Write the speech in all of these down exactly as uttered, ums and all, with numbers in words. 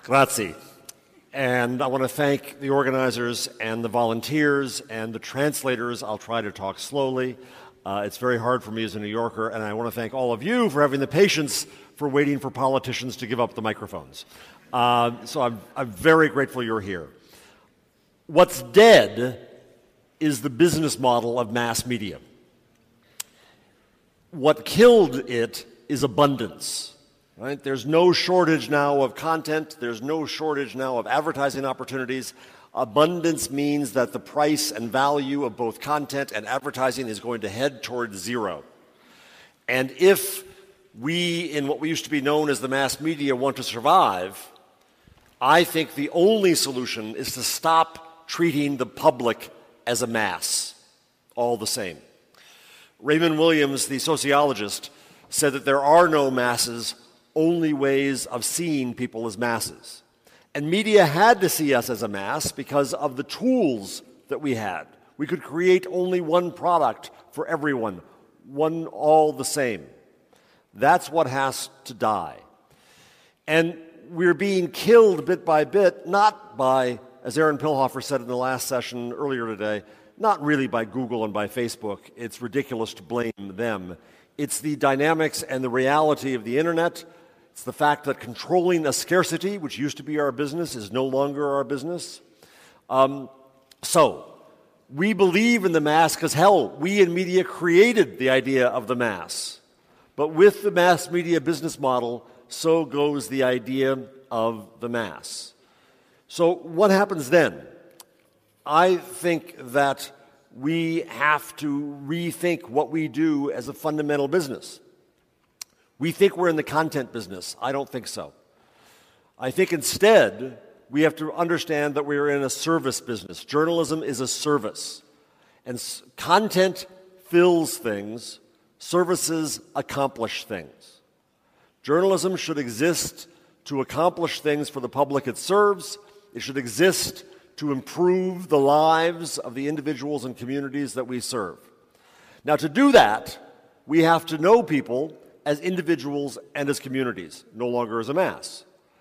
Grazie. And I want to thank the organizers and the volunteers and the translators. I'll try to talk slowly. Uh, it's very hard for me as a New Yorker, and I want to thank all of you for having the patience for waiting for politicians to give up the microphones. Uh, so I'm, I'm very grateful you're here. What's dead is the business model of mass media. What killed it is abundance. Right? There's no shortage now of content. There's no shortage now of advertising opportunities. Abundance means that the price and value of both content and advertising is going to head towards zero. And if we, in what we used to be known as the mass media, want to survive, I think the only solution is to stop treating the public as a mass, all the same. Raymond Williams, the sociologist, said that there are no masses, only ways of seeing people as masses. And media had to see us as a mass because of the tools that we had. We could create only one product for everyone, one all the same. That's what has to die. And we're being killed bit by bit, not by, as Aaron Pilhofer said in the last session earlier today, not really by Google and by Facebook. It's ridiculous to blame them. It's the dynamics and the reality of the internet. It's the fact that controlling a scarcity, which used to be our business, is no longer our business. Um, so, we believe in the mass because, hell, we in media created the idea of the mass. But with the mass media business model, so goes the idea of the mass. So what happens then? I think that we have to rethink what we do as a fundamental business. We think we're in the content business. I don't think so. I think instead, we have to understand that we're in a service business. Journalism is a service. And s- content fills things, services accomplish things. Journalism should exist to accomplish things for the public it serves. It should exist to improve the lives of the individuals and communities that we serve. Now, to do that, we have to know people as individuals and as communities, no longer as a mass.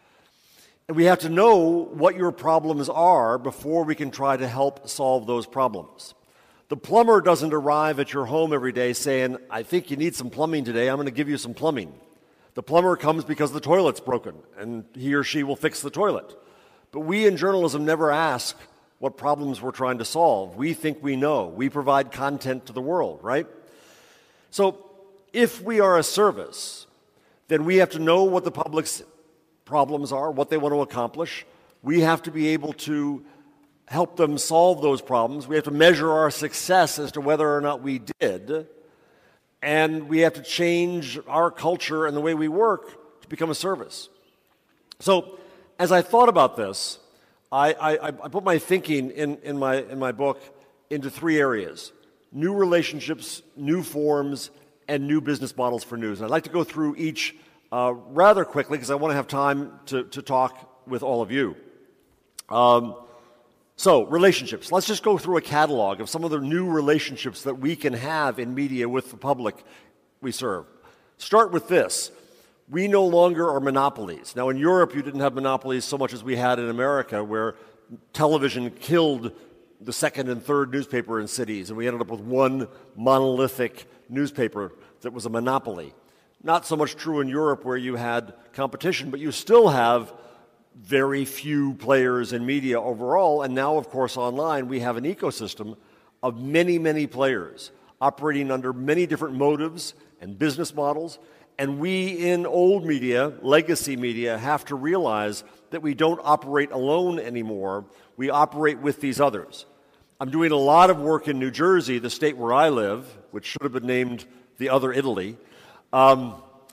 And we have to know what your problems are before we can try to help solve those problems. The plumber doesn't arrive at your home every day saying, I think you need some plumbing today, I'm going to give you some plumbing. The plumber comes because the toilet's broken, and he or she will fix the toilet. But we in journalism never ask what problems we're trying to solve. We think we know. We provide content to the world, right? So if we are a service, then we have to know what the public's problems are, what they want to accomplish. We have to be able to help them solve those problems. We have to measure our success as to whether or not we did. And we have to change our culture and the way we work to become a service. So as I thought about this, I, I, I put my thinking in, in, my, in my book into three areas: new relationships, new forms, and new business models for news. And I'd like to go through each uh, rather quickly because I want to have time to, to talk with all of you. Um, so, relationships. Let's just go through a catalog of some of the new relationships that we can have in media with the public we serve. Start with this. We no longer are monopolies. Now, in Europe, you didn't have monopolies so much as we had in America, where television killed the second and third newspaper in cities, and we ended up with one monolithic newspaper that was a monopoly. Not so much true in Europe, where you had competition, but you still have very few players in media overall, and now, of course, online, we have an ecosystem of many, many players operating under many different motives and business models. And we in old media, legacy media, have to realize that we don't operate alone anymore. We operate with these others. I'm doing a lot of work in New Jersey, the state where I live, which should have been named the other Italy. Um,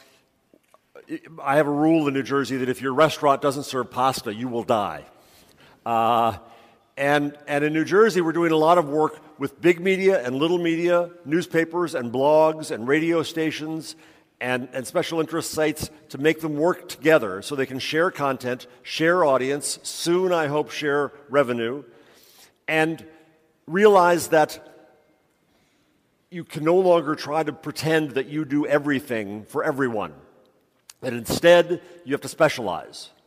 I have a rule in New Jersey that if your restaurant doesn't serve pasta, you will die. Uh, and, and in New Jersey, we're doing a lot of work with big media and little media, newspapers and blogs and radio stations, And, and special interest sites to make them work together so they can share content, share audience, soon, I hope, share revenue, and realize that you can no longer try to pretend that you do everything for everyone, that instead you have to specialize.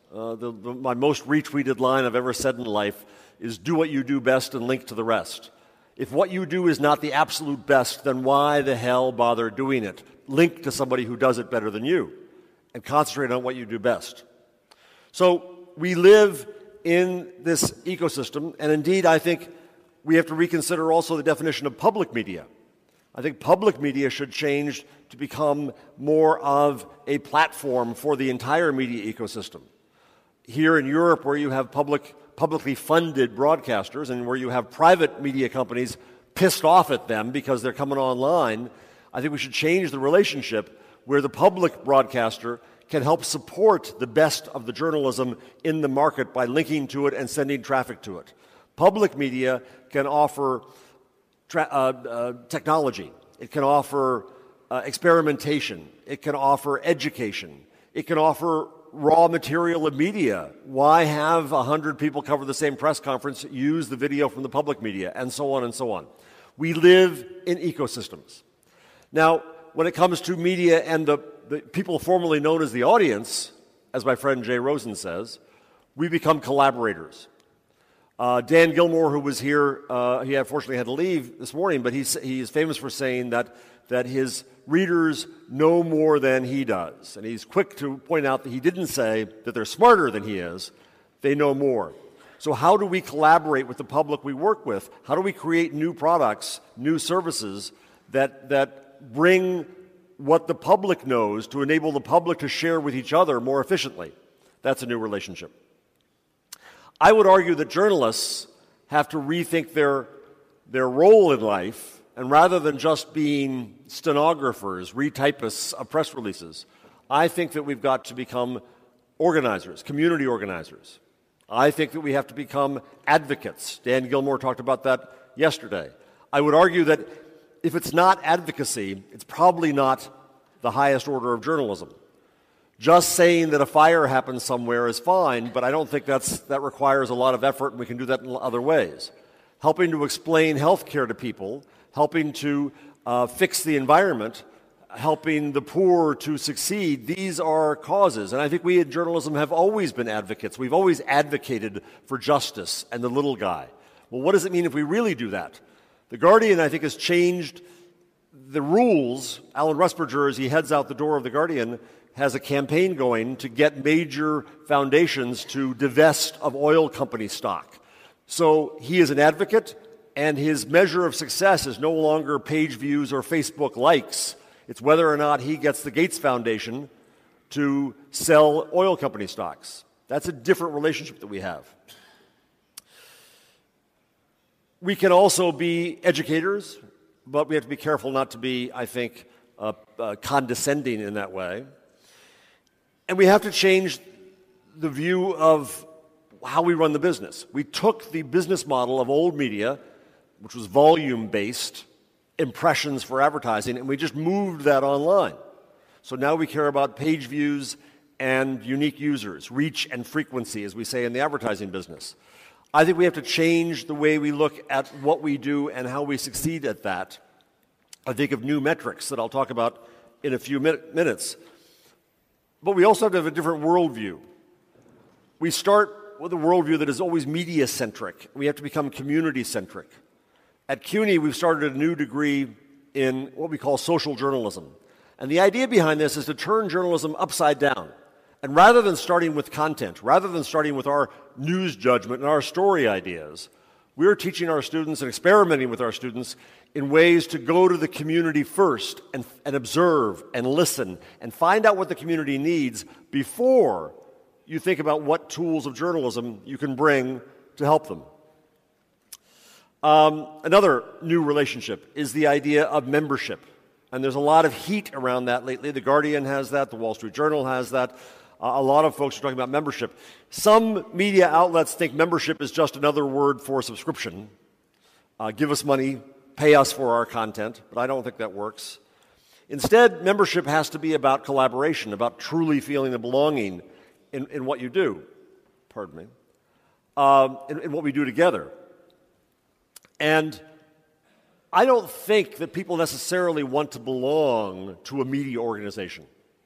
Uh, the, the, my most retweeted line I've ever said in life is, do what you do best and link to the rest. If what you do is not the absolute best, then why the hell bother doing it? Link to somebody who does it better than you and concentrate on what you do best. So we live in this ecosystem, and indeed I think we have to reconsider also the definition of public media. I think public media should change to become more of a platform for the entire media ecosystem. Here in Europe, where you have public, publicly funded broadcasters and where you have private media companies pissed off at them because they're coming online, I think we should change the relationship where the public broadcaster can help support the best of the journalism in the market by linking to it and sending traffic to it. Public media can offer tra- uh, uh, technology. It can offer uh, experimentation. It can offer education. It can offer raw material of media. Why have a hundred people cover the same press conference, use the video from the public media, and so on and so on. We live in ecosystems. Now, when it comes to media and the, the people formerly known as the audience, as my friend Jay Rosen says, we become collaborators. Uh, Dan Gilmore, who was here, uh, he unfortunately had to leave this morning, but he's, he's famous for saying that, that his readers know more than he does. And he's quick to point out that he didn't say that they're smarter than he is, they know more. So how do we collaborate with the public we work with? How do we create new products, new services that, that bring what the public knows to enable the public to share with each other more efficiently? That's a new relationship. I would argue that journalists have to rethink their, their role in life, and rather than just being stenographers, retypists of press releases, I think that we've got to become organizers, community organizers. I think that we have to become advocates. Dan Gilmore talked about that yesterday. I would argue that if it's not advocacy, it's probably not the highest order of journalism. Just saying that a fire happens somewhere is fine, but I don't think that's, that requires a lot of effort, and we can do that in other ways. Helping to explain health care to people, helping to uh, fix the environment, helping the poor to succeed, these are causes. And I think we in journalism have always been advocates. We've always advocated for justice and the little guy. Well, what does it mean if we really do that? The Guardian, I think, has changed the rules. Alan Rusbridger, as he heads out the door of The Guardian, has a campaign going to get major foundations to divest of oil company stock. So he is an advocate, and his measure of success is no longer page views or Facebook likes. It's whether or not he gets the Gates Foundation to sell oil company stocks. That's a different relationship that we have. We can also be educators, but we have to be careful not to be, I think, uh, uh, condescending in that way. And we have to change the view of how we run the business. We took the business model of old media, which was volume-based, impressions for advertising, and we just moved that online. So now we care about page views and unique users, reach and frequency, as we say in the advertising business. I think we have to change the way we look at what we do and how we succeed at that. I think of new metrics that I'll talk about in a few min- minutes. But we also have to have a different worldview. We start with a worldview that is always media-centric. We have to become community-centric. At CUNY, we've started a new degree in what we call social journalism. And the idea behind this is to turn journalism upside down. And rather than starting with content, rather than starting with our news judgment and our story ideas, we're teaching our students and experimenting with our students in ways to go to the community first and, and observe and listen and find out what the community needs before you think about what tools of journalism you can bring to help them. Um, another new relationship is the idea of membership. And there's a lot of heat around that lately. The Guardian has that. The Wall Street Journal has that. Uh, a lot of folks are talking about membership. Some media outlets think membership is just another word for subscription. Uh, give us money, pay us for our content, but I don't think that works. Instead, membership has to be about collaboration, about truly feeling a belonging in, in what you do, pardon me, um, in, in what we do together. And I don't think that people necessarily want to belong to a media organization.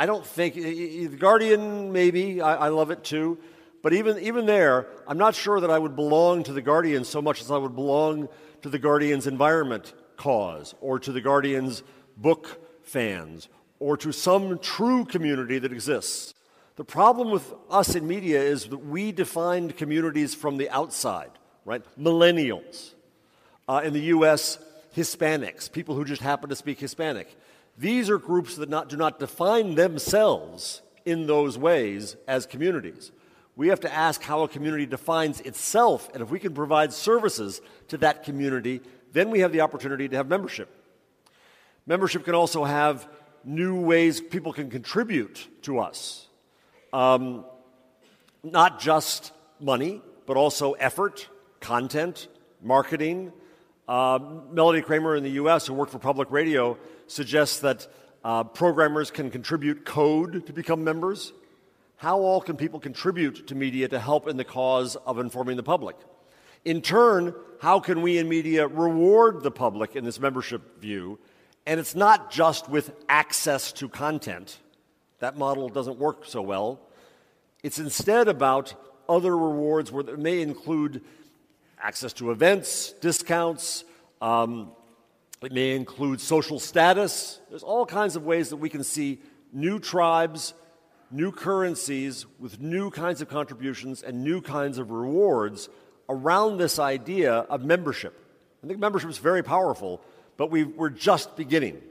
I don't think, The Guardian, maybe, I, I love it too, but even, even there, I'm not sure that I would belong to The Guardian so much as I would belong to The Guardian's environment cause, or to The Guardian's book fans, or to some true community that exists. The problem with us in media is that we defined communities from the outside, right? Millennials. Uh, in the U S, Hispanics, people who just happen to speak Hispanic. These are groups that not, do not define themselves in those ways as communities. We have to ask how a community defines itself, and if we can provide services to that community, then we have the opportunity to have membership. Membership can also have new ways people can contribute to us. Um, not just money, but also effort, content, marketing. Uh, Melody Kramer in the U S, who worked for public radio, suggests that uh, programmers can contribute code to become members. How all can people contribute to media to help in the cause of informing the public? In turn, how can we in media reward the public in this membership view? And it's not just with access to content. That model doesn't work so well. It's instead about other rewards where it may include access to events, discounts, um, it may include social status. There's all kinds of ways that we can see new tribes, new currencies with new kinds of contributions and new kinds of rewards around this idea of membership. I think membership is very powerful, but we, we're just beginning.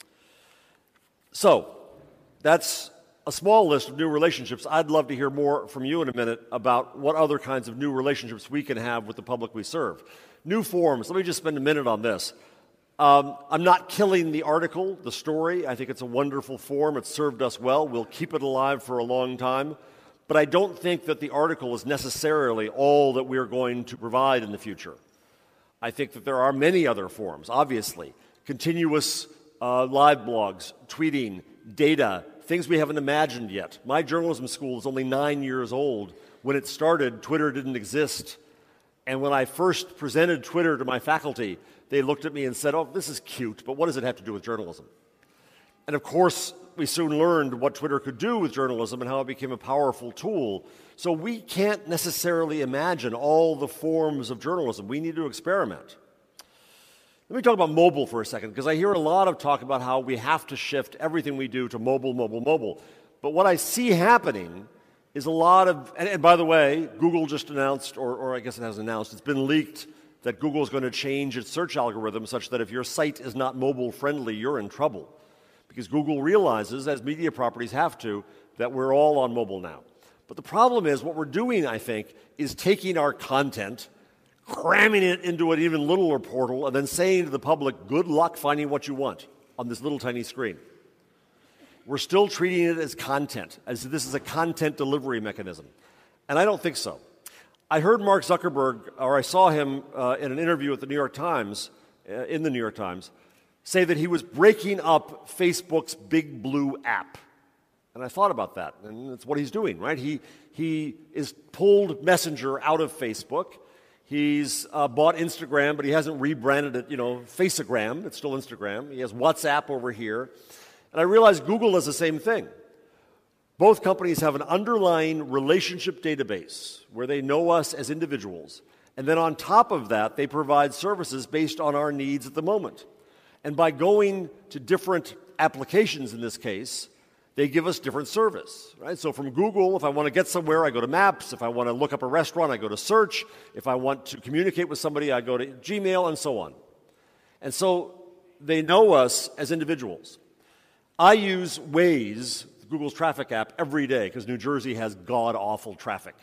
So, that's a small list of new relationships. I'd love to hear more from you in a minute about what other kinds of new relationships we can have with the public we serve. New forms. Let me just spend a minute on this. Um, I'm not killing the article, the story. I think it's a wonderful form. It's served us well. We'll keep it alive for a long time. But I don't think that the article is necessarily all that we're going to provide in the future. I think that there are many other forms, obviously. Continuous uh, live blogs, tweeting, data, things we haven't imagined yet. My journalism school is only nine years old. When it started, Twitter didn't exist. And when I first presented Twitter to my faculty, they looked at me and said, oh, this is cute, but what does it have to do with journalism? And of course, we soon learned what Twitter could do with journalism and how it became a powerful tool. So we can't necessarily imagine all the forms of journalism. We need to experiment. Let me talk about mobile for a second, because I hear a lot of talk about how we have to shift everything we do to mobile, mobile, mobile. But what I see happening is a lot of, and, and by the way, Google just announced, or, or I guess it hasn't announced, it's been leaked that Google is going to change its search algorithm such that if your site is not mobile friendly, you're in trouble. Because Google realizes, as media properties have to, that we're all on mobile now. But the problem is, what we're doing, I think, is taking our content, cramming it into an even littler portal, and then saying to the public, good luck finding what you want on this little tiny screen. We're still treating it as content, as this is a content delivery mechanism. And I don't think so. I heard Mark Zuckerberg, or I saw him uh, in an interview at the New York Times, uh, in the New York Times, say that he was breaking up Facebook's Big Blue app. And I thought about that, and that's what he's doing, right? He, he is pulled Messenger out of Facebook. He's uh, bought Instagram, but he hasn't rebranded it, you know, Faceagram. It's still Instagram. He has WhatsApp over here. And I realized Google does the same thing. Both companies have an underlying relationship database where they know us as individuals. And then on top of that, they provide services based on our needs at the moment. And by going to different applications in this case, they give us different service, right? So from Google, if I want to get somewhere, I go to Maps. If I want to look up a restaurant, I go to Search. If I want to communicate with somebody, I go to Gmail, and so on. And so they know us as individuals. I use Waze, Google's traffic app, every day because New Jersey has god-awful traffic.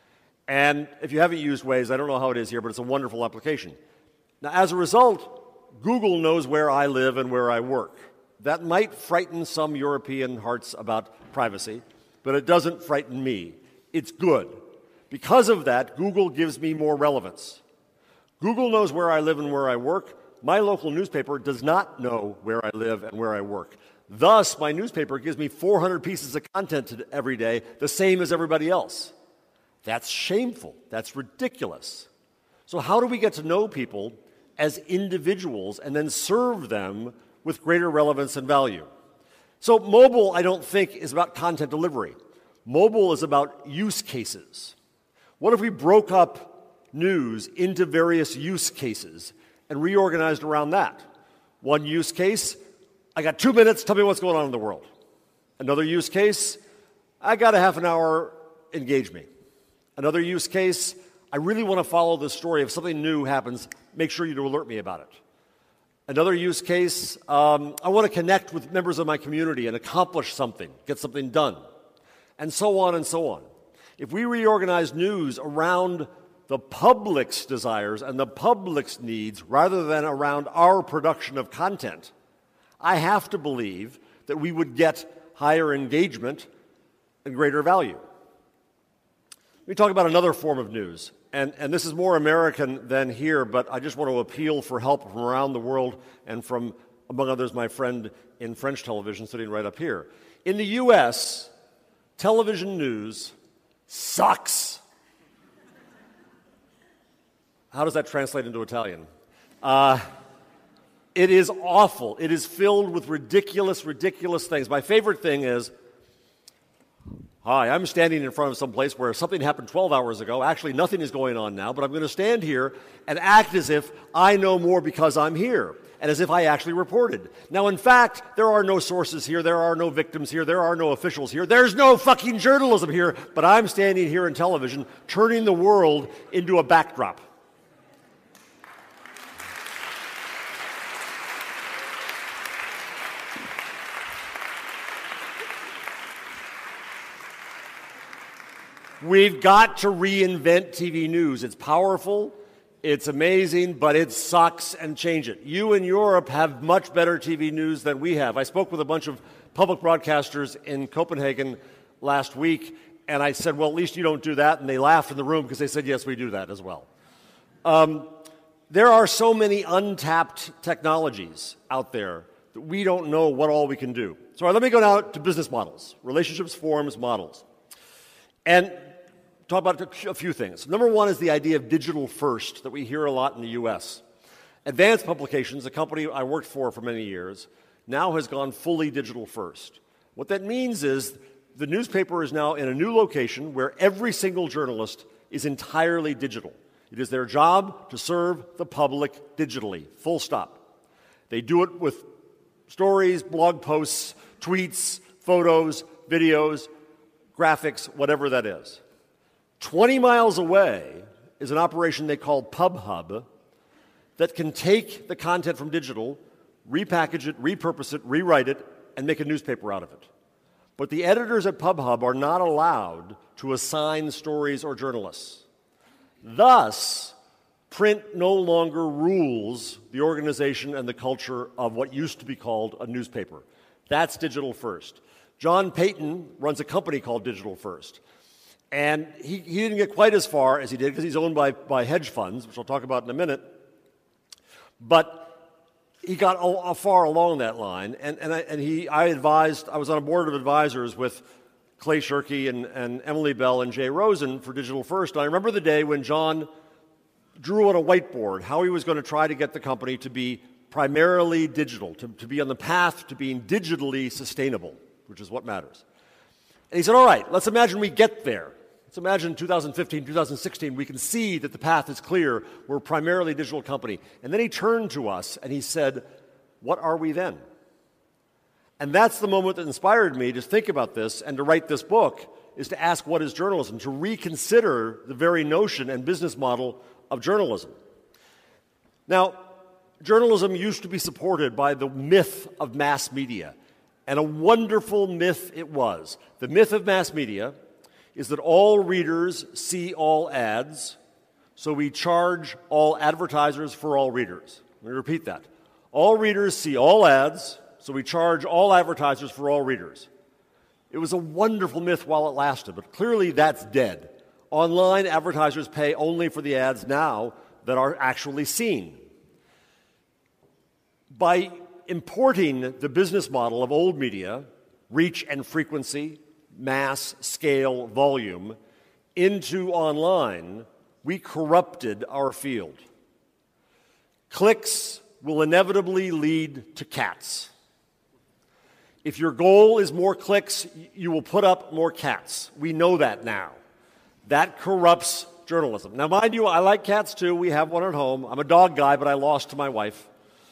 And if you haven't used Waze, I don't know how it is here, but it's a wonderful application. Now, as a result, Google knows where I live and where I work. That might frighten some European hearts about privacy, but it doesn't frighten me. It's good. Because of that, Google gives me more relevance. Google knows where I live and where I work. My local newspaper does not know where I live and where I work. Thus, my newspaper gives me four hundred pieces of content every day, the same as everybody else. That's shameful. That's ridiculous. So how do we get to know people as individuals and then serve them with greater relevance and value? So mobile, I don't think, is about content delivery. Mobile is about use cases. What if we broke up news into various use cases and reorganized around that? One use case, I got two minutes, tell me what's going on in the world. Another use case, I got a half an hour, engage me. Another use case, I really want to follow this story. If something new happens, make sure you alert me about it. Another use case, um, I want to connect with members of my community and accomplish something, get something done, and so on and so on. If we reorganize news around the public's desires and the public's needs rather than around our production of content, I have to believe that we would get higher engagement and greater value. Let me talk about another form of news. And, and this is more American than here, but I just want to appeal for help from around the world and from, among others, my friend in French television sitting right up here. In the U S, television news sucks. How does that translate into Italian? Uh, it is awful. It is filled with ridiculous, ridiculous things. My favorite thing is, hi, I'm standing in front of some place where something happened twelve hours ago. Actually, nothing is going on now, but I'm going to stand here and act as if I know more because I'm here, and as if I actually reported. Now, in fact, there are no sources here, there are no victims here, there are no officials here, there's no fucking journalism here, but I'm standing here in television, turning the world into a backdrop. We've got to reinvent T V news. It's powerful, it's amazing, but it sucks, and change it. You in Europe have much better T V news than we have. I spoke with a bunch of public broadcasters in Copenhagen last week, and I said, well, at least you don't do that, and they laughed in the room because they said, yes, we do that as well. Um, there are so many untapped technologies out there that we don't know what all we can do. So all right, let me go now to business models, relationships, forms, models. And talk about a few things. Number one is the idea of digital first that we hear a lot in the U S. Advanced Publications, a company I worked for for many years, now has gone fully digital first. What that means is the newspaper is now in a new location where every single journalist is entirely digital. It is their job to serve the public digitally, full stop. They do it with stories, blog posts, tweets, photos, videos, graphics, whatever that is. twenty miles away is an operation they call PubHub that can take the content from digital, repackage it, repurpose it, rewrite it, and make a newspaper out of it. But the editors at PubHub are not allowed to assign stories or journalists. Thus, print no longer rules the organization and the culture of what used to be called a newspaper. That's digital first. John Payton runs a company called Digital First. And he, he didn't get quite as far as he did because he's owned by, by hedge funds, which I'll talk about in a minute. But he got a, a far along that line. And, and, I, and he, I advised, I was on a board of advisors with Clay Shirky and, and Emily Bell and Jay Rosen for Digital First. And I remember the day when John drew on a whiteboard how he was going to try to get the company to be primarily digital, to, to be on the path to being digitally sustainable, which is what matters. And he said, all right, let's imagine we get there. Let's imagine two thousand fifteen, two thousand sixteen, we can see that the path is clear. We're a primarily digital company. And then he turned to us and he said, what are we then? And that's the moment that inspired me to think about this and to write this book, is to ask what is journalism, to reconsider the very notion and business model of journalism. Now, journalism used to be supported by the myth of mass media, and a wonderful myth it was. The myth of mass media is that all readers see all ads, so we charge all advertisers for all readers. Let me repeat that. All readers see all ads, so we charge all advertisers for all readers. It was a wonderful myth while it lasted, but clearly that's dead. Online, advertisers pay only for the ads now that are actually seen. By importing the business model of old media, reach and frequency, mass, scale, volume, into online, we corrupted our field. Clicks will inevitably lead to cats. If your goal is more clicks, you will put up more cats. We know that now. That corrupts journalism. Now, mind you, I like cats too. We have one at home. I'm a dog guy, but I lost to my wife.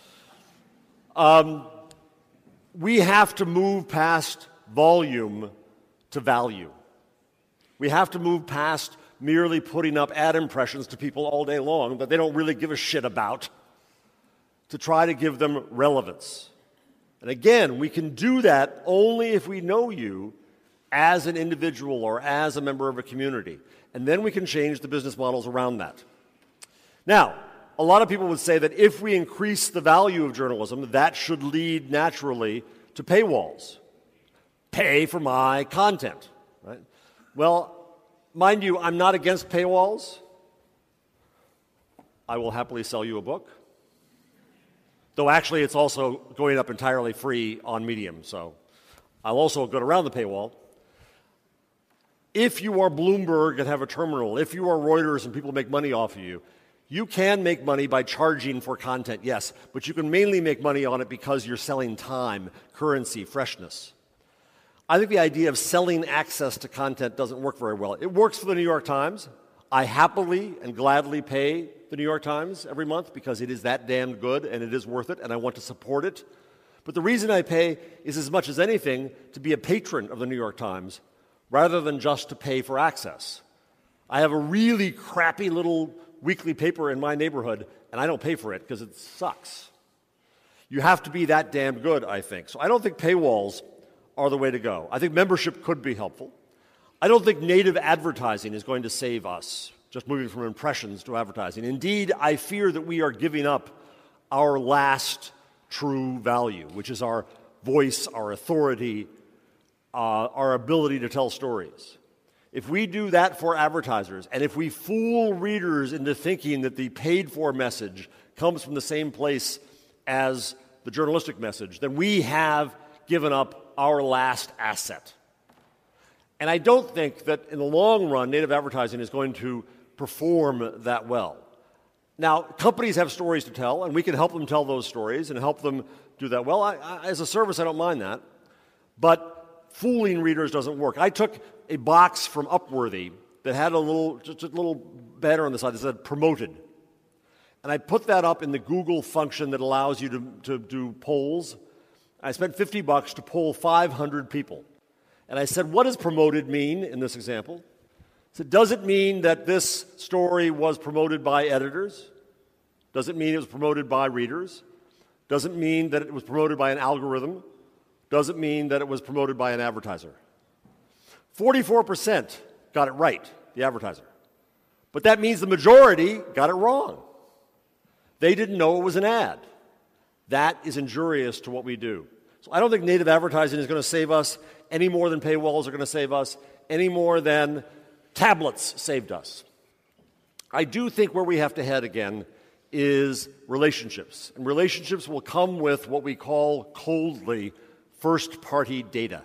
Um, we have to move past volume to value. We have to move past merely putting up ad impressions to people all day long that they don't really give a shit about, to try to give them relevance. And again, we can do that only if we know you as an individual or as a member of a community. And then we can change the business models around that. Now, a lot of people would say that if we increase the value of journalism, that should lead naturally to paywalls. Pay for my content, right? Well, mind you, I'm not against paywalls. I will happily sell you a book. Though actually it's also going up entirely free on Medium, so I'll also go around the paywall. If you are Bloomberg and have a terminal, if you are Reuters and people make money off of you, you can make money by charging for content, yes, but you can mainly make money on it because you're selling time, currency, freshness. I think the idea of selling access to content doesn't work very well. It works for the New York Times. I happily and gladly pay the New York Times every month because it is that damn good and it is worth it and I want to support it. But the reason I pay is as much as anything to be a patron of the New York Times rather than just to pay for access. I have a really crappy little weekly paper in my neighborhood and I don't pay for it because it sucks. You have to be that damn good, I think. So I don't think paywalls are the way to go. I think membership could be helpful. I don't think native advertising is going to save us, just moving from impressions to advertising. Indeed, I fear that we are giving up our last true value, which is our voice, our authority, uh, our ability to tell stories. If we do that for advertisers, and if we fool readers into thinking that the paid-for message comes from the same place as the journalistic message, then we have given up our last asset. And I don't think that in the long run, native advertising is going to perform that well. Now, companies have stories to tell, and we can help them tell those stories and help them do that well. I, I, as a service, I don't mind that. But fooling readers doesn't work. I took a box from Upworthy that had a little, just a little banner on the side that said promoted. And I put that up in the Google function that allows you to, to do polls. I spent fifty bucks to poll five hundred people. And I said, what does promoted mean in this example? I said, does it mean that this story was promoted by editors? Does it mean it was promoted by readers? Does it mean that it was promoted by an algorithm? Does it mean that it was promoted by an advertiser? forty-four percent got it right, the advertiser. But that means the majority got it wrong. They didn't know it was an ad. That is injurious to what we do. So I don't think native advertising is going to save us any more than paywalls are going to save us, any more than tablets saved us. I do think where we have to head again is relationships. And relationships will come with what we call coldly first-party data.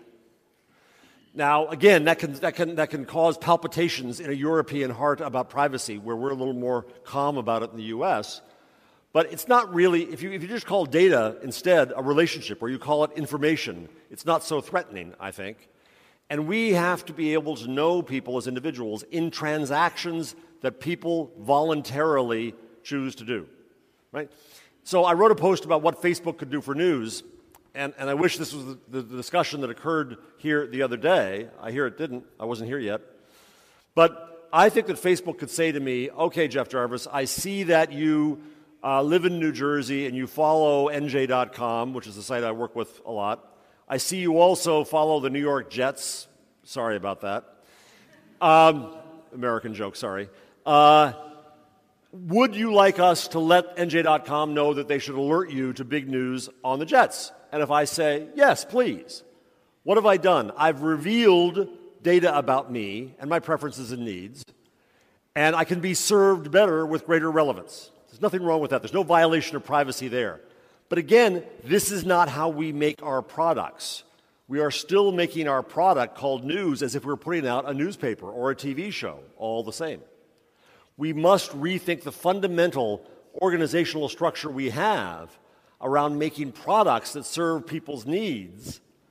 Now, again, that can, that, can, that can cause palpitations in a European heart about privacy, where we're a little more calm about it in the U S, but it's not really, if you, if you just call data instead a relationship, or you call it information, it's not so threatening, I think. And we have to be able to know people as individuals in transactions that people voluntarily choose to do, right? So I wrote a post about what Facebook could do for news, and, and I wish this was the, the discussion that occurred here the other day. I hear it didn't. I wasn't here yet. But I think that Facebook could say to me, okay, Jeff Jarvis, I see that you Uh, live in New Jersey and you follow N J dot com, which is the site I work with a lot. I see you also follow the New York Jets. Sorry about that. Um, American joke, sorry. Uh, would you like us to let N J dot com know that they should alert you to big news on the Jets? And if I say, yes, please, what have I done? I've revealed data about me and my preferences and needs, and I can be served better with greater relevance. There's nothing wrong with that. There's no violation of privacy there. But again, this is not how we make our products. We are still making our product called news as if we were putting out a newspaper or a T V show, all the same. We must rethink the fundamental organizational structure we have around making products that serve people's needs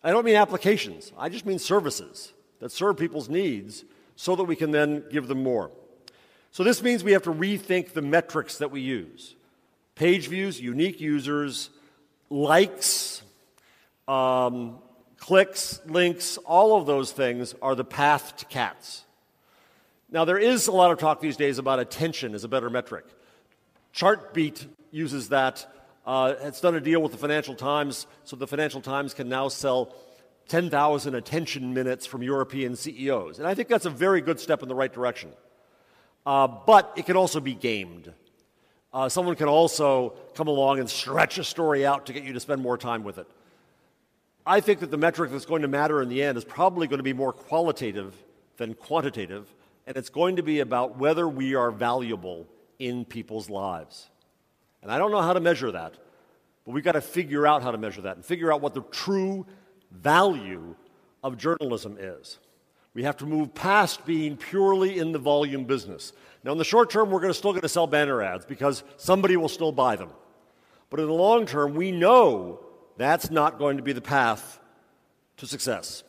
I don't mean applications. I just mean services that serve people's needs so that we can then give them more. So this means we have to rethink the metrics that we use. Page views, unique users, likes, um, clicks, links, all of those things are the path to cats. Now, there is a lot of talk these days about attention as a better metric. Chartbeat uses that. Uh, it's done a deal with the Financial Times, so the Financial Times can now sell ten thousand attention minutes from European C E Os. And I think that's a very good step in the right direction. Uh, but it can also be gamed. Uh, someone can also come along and stretch a story out to get you to spend more time with it. I think that the metric that's going to matter in the end is probably going to be more qualitative than quantitative, and it's going to be about whether we are valuable in people's lives. And I don't know how to measure that, but we've got to figure out how to measure that and figure out what the true value of journalism is. We have to move past being purely in the volume business. Now, in the short term, we're gonna, still going to sell banner ads because somebody will still buy them. But in the long term, we know that's not going to be the path to success.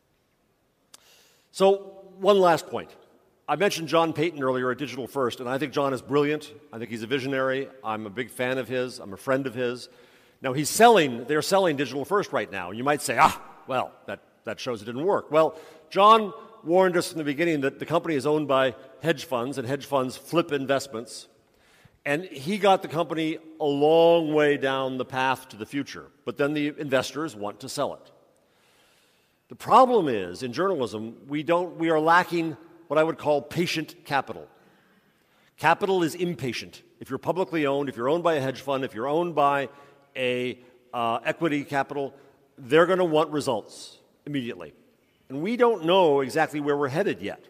So, one last point. I mentioned John Payton earlier at Digital First, and I think John is brilliant. I think he's a visionary. I'm a big fan of his. I'm a friend of his. Now, he's selling, they're selling Digital First right now. And you might say, ah, well, that, that shows it didn't work. Well, John warned us in the beginning that the company is owned by hedge funds, and hedge funds flip investments. And he got the company a long way down the path to the future. But then the investors want to sell it. The problem is, in journalism, we, don't, we are lacking what I would call patient capital. Capital is impatient. If you're publicly owned, if you're owned by a hedge fund, if you're owned by a uh, equity capital, they're going to want results immediately. And we don't know exactly where we're headed yet.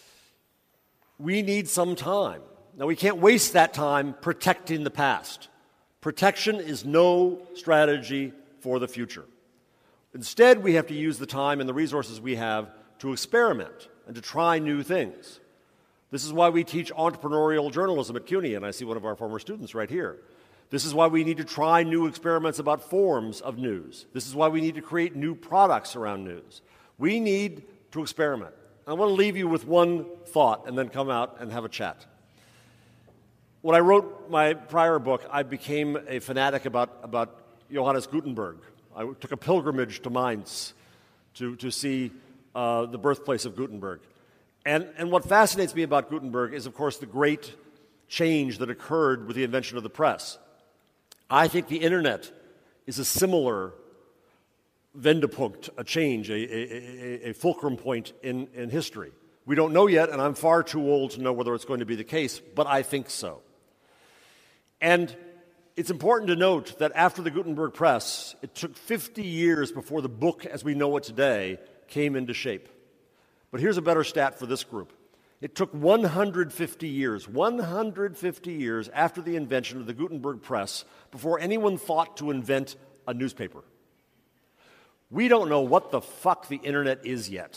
We need some time. Now, we can't waste that time protecting the past. Protection is no strategy for the future. Instead, we have to use the time and the resources we have to experiment and to try new things. This is why we teach entrepreneurial journalism at CUNY, and I see one of our former students right here. This is why we need to try new experiments about forms of news. This is why we need to create new products around news. We need to experiment. I want to leave you with one thought and then come out and have a chat. When I wrote my prior book, I became a fanatic about, about Johannes Gutenberg. I took a pilgrimage to Mainz to, to see uh, the birthplace of Gutenberg. And, and what fascinates me about Gutenberg is, of course, the great change that occurred with the invention of the press. I think the internet is a similar Wendepunkt, a change, a, a, a, a fulcrum point in, in history. We don't know yet, and I'm far too old to know whether it's going to be the case, but I think so. And it's important to note that after the Gutenberg press, it took fifty years before the book as we know it today came into shape. But here's a better stat for this group. It took one hundred fifty years, one hundred fifty years after the invention of the Gutenberg press before anyone thought to invent a newspaper. We don't know what the fuck the internet is yet.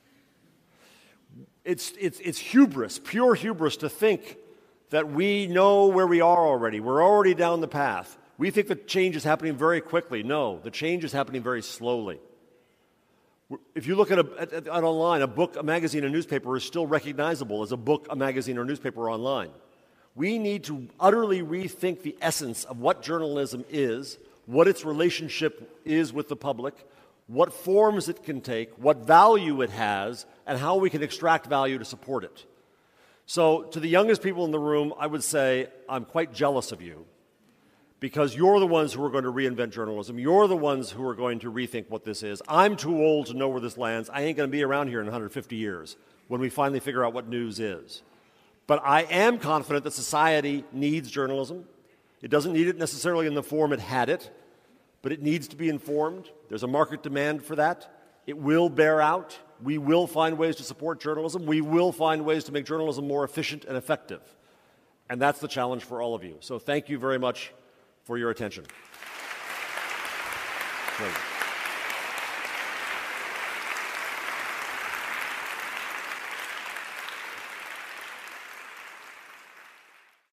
It's, it's, it's hubris, pure hubris to think that we know where we are already. We're already down the path. We think the change is happening very quickly. No, the change is happening very slowly. If you look at, a, at, at online, a book, a magazine, a newspaper is still recognizable as a book, a magazine, or newspaper online. We need to utterly rethink the essence of what journalism is, what its relationship is with the public, what forms it can take, what value it has, and how we can extract value to support it. So, to the youngest people in the room, I would say I'm quite jealous of you because you're the ones who are going to reinvent journalism. You're the ones who are going to rethink what this is. I'm too old to know where this lands. I ain't going to be around here in one hundred fifty years when we finally figure out what news is. But I am confident that society needs journalism. It doesn't need it necessarily in the form it had it, but it needs to be informed. There's a market demand for that. It will bear out. We will find ways to support journalism. We will find ways to make journalism more efficient and effective. And that's the challenge for all of you. So thank you very much for your attention. Great.